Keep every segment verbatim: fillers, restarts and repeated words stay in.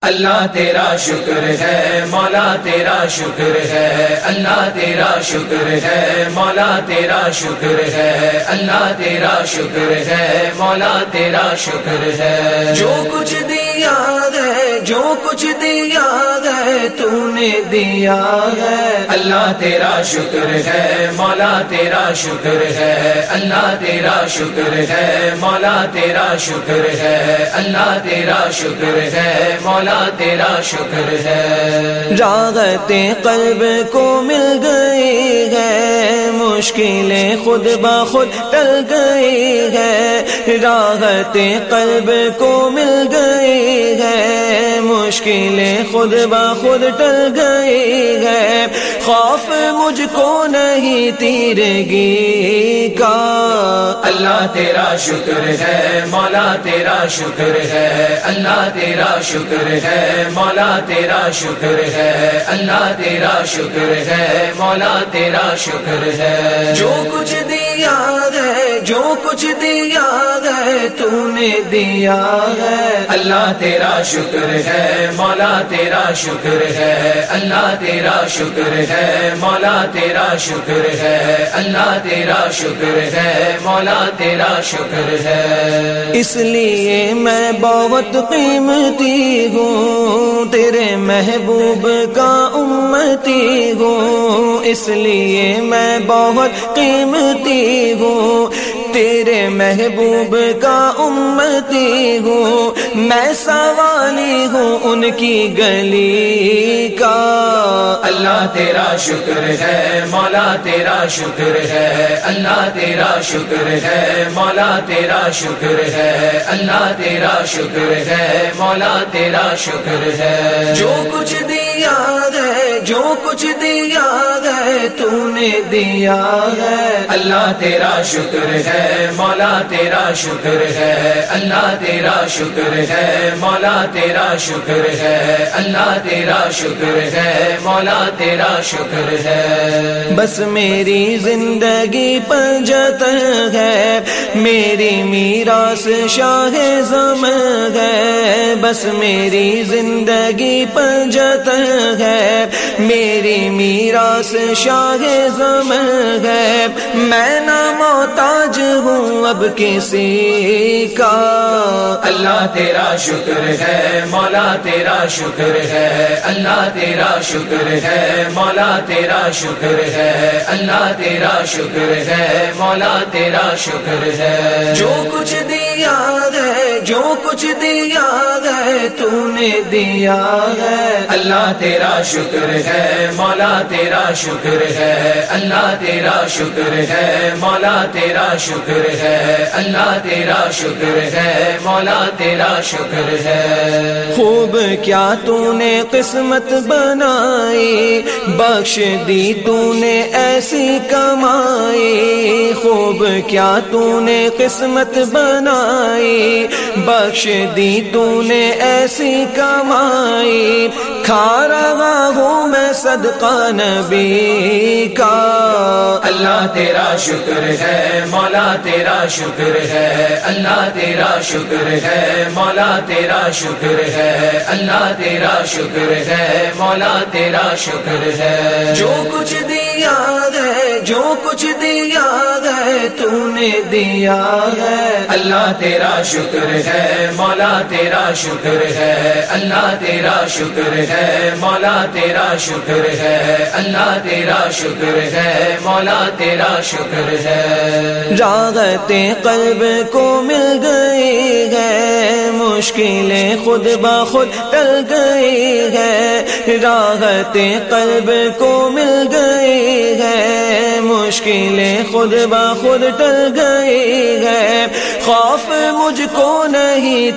اللہ تیرا شکر ہے مولا تیرا شکر ہے، اللہ تیرا شکر ہے مولا تیرا شکر ہے، اللہ تیرا شکر ہے مولا تیرا شکر ہے۔ جو کچھ دیا ہے جو کچھ دیا ہے تو نے دیا ہے، اللہ تیرا شکر ہے مولا تیرا شکر ہے، اللہ تیرا شکر ہے مولا تیرا شکر ہے، اللہ تیرا شکر ہے مولا تیرا شکر ہے۔ راحتیں قلب کو مل گئی ہے، مشکلیں خود بخود ٹل گئی ہے، راحتیں قلب کو مل گئی ہے، مشکلیں خود بخود ٹل گئی ہے، خوف مجھ کو نہیں تیرگی کا، اللہ تیرا شکر ہے مولا تیرا شکر ہے، اللہ تیرا شکر ہے مولا تیرا شکر ہے، اللہ تیرا شکر ہے مولا تیرا شکر ہے۔ جو کچھ دیا ہے جو کچھ دیا ہے تو نے دیا ہے، اللہ تیرا شکر ہے مولا تیرا شکر ہے، اللہ تیرا شکر ہے مولا تیرا شکر ہے، اللہ تیرا شکر ہے مولا تیرا شکر ہے۔ اس لیے میں بہت قیمتی ہوں، تیرے محبوب کا امتی ہوں، اس لیے میں بہت قیمتی ہوں، تیرے محبوب کا امتی ہوں، میں سوالی ہوں ان کی گلی کا، اللہ تیرا شکر ہے مولا تیرا شکر ہے، اللہ تیرا شکر ہے مولا تیرا شکر ہے، اللہ تیرا شکر ہے مولا تیرا شکر ہے۔ جو کچھ دیا ہے جو کچھ دیا ہے تو نے دیا ہے، اللہ تیرا شکر ہے مولا تیرا شکر ہے، اللہ تیرا شکر ہے مولا تیرا شکر ہے، اللہ تیرا شکر ہے مولا تیرا شکر ہے۔ بس میری زندگی پنجت ہے، میری میراث شاہ زمان ہے، بس میری زندگی پنجت ہے، میری میراث شاہ زمان ہے، میں نہ محتاج ہوں اب کسی کا، اللہ تیرا شکر ہے مولا تیرا شکر ہے، اللہ تیرا شکر ہے مولا تیرا شکر ہے، اللہ تیرا شکر ہے مولا تیرا شکر ہے۔ جو کچھ دیا ہے جو کچھ دیا ہے تو نے دیا ہے، اللہ تیرا شکر ہے مولا تیرا شکر ہے، اللہ تیرا شکر ہے مولا تیرا شکر ہے، اللہ تیرا شکر ہے مولا تیرا شکر ہے۔ خوب کیا تو نے قسمت بنائی، بخش دی تو نے ایسی کمائی، خوب کیا تو نے قسمت بنائی، بخش دی تو نے ایسی کمائی، کھا رہا ہوں میں صدقہ نبی کا، اللہ تیرا شکر ہے مولا تیرا شکر ہے، اللہ تیرا شکر ہے مولا تیرا شکر ہے، اللہ تیرا شکر ہے مولا تیرا شکر ہے۔ جو کچھ دیا ہے جو کچھ دیا ہے تو نے دیا ہے، اللہ تیرا شکر ہے مولا تیرا شکر ہے، اللہ تیرا شکر ہے مولا تیرا شکر ہے، اللہ تیرا شکر ہے مولا تیرا شکر ہے۔ راحتیں قلب کو مل گئی ہے، مشکلیں خود بخود ٹل گئی ہے، راحتیں قلب کو مل گئی ہے، مشکلیں خود بخود ٹل گئی ہے، خوف مجھ کو نہیں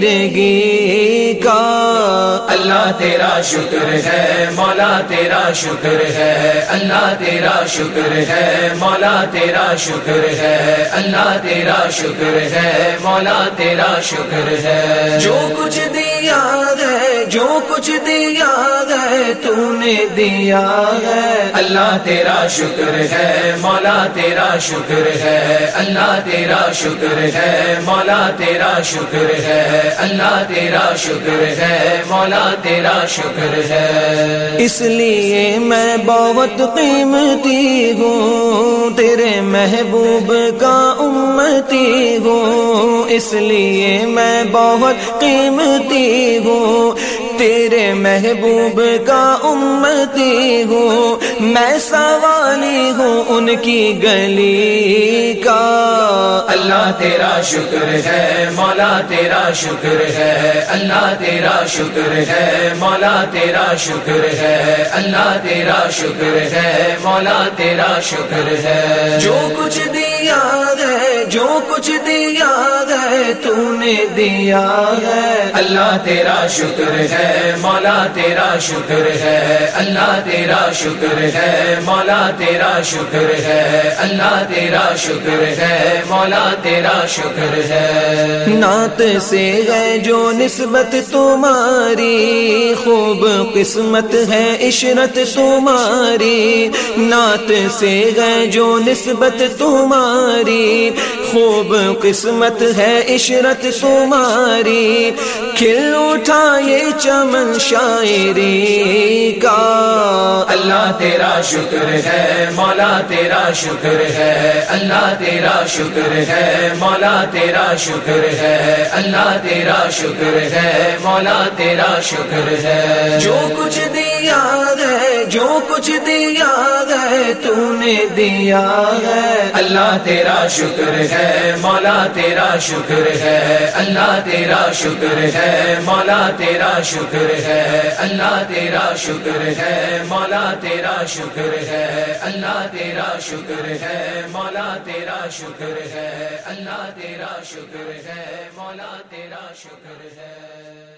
تیرگی کا، اللہ تیرا شکر ہے مولا تیرا شکر ہے، اللہ تیرا شکر ہے مولا تیرا شکر ہے، اللہ تیرا شکر ہے مولا تیرا شکر ہے۔ جو کچھ دیا ہے جو کچھ دیا ہے تو نے دیا ہے، اللہ تیرا شکر ہے مولا تیرا شکر ہے، اللہ تیرا شکر ہے مولا تیرا شکر ہے، اللہ تیرا شکر ہے مولا تیرا شکر ہے۔ اس لیے میں بہت قیمتی ہوں، تیرے محبوب کا امتی ہوں، اس لیے میں بہت قیمتی ہوں، تیرے محبوب کا امتی ہوں، میں سوالی ہوں ان کی گلی کا۔ اللہ تیرا شکر ہے مولا تیرا شکر ہے، اللہ تیرا شکر ہے مولا تیرا شکر ہے، اللہ تیرا شکر ہے مولا تیرا شکر ہے۔ جو کچھ دیا ہے جو کچھ دیا ہے تو نے دیا ہے، اللہ تیرا شکر ہے مولا تیرا شکر ہے، اللہ تیرا شکر ہے مولا تیرا شکر ہے، اللہ تیرا شکر ہے مولا تیرا شکر ہے۔ نعت سے ہے جو نسبت تمہاری، خوب قسمت ہے عشرت تمہاری، نعت سے ہے جو نسبت تمہاری، خوب قسمت ہے عشرت تمہاری، کھل اٹھا یہ چمن شاعری کا۔ اللہ تیرا شکر ہے مولا تیرا شکر ہے، اللہ تیرا شکر ہے مولا تیرا شکر ہے، اللہ تیرا شکر ہے مولا تیرا شکر ہے۔ جو کچھ دیا ہے جو کچھ دیا ہے تو نے دیا ہے، اللہ تیرا شکر ہے مولا تیرا شکر ہے، اللہ تیرا شکر ہے مولا تیرا شکر ہے، اللہ تیرا شکر ہے مولا تیرا شکر ہے، اللہ تیرا شکر ہے مولا تیرا شکر ہے، اللہ تیرا شکر ہے مولا تیرا شکر ہے۔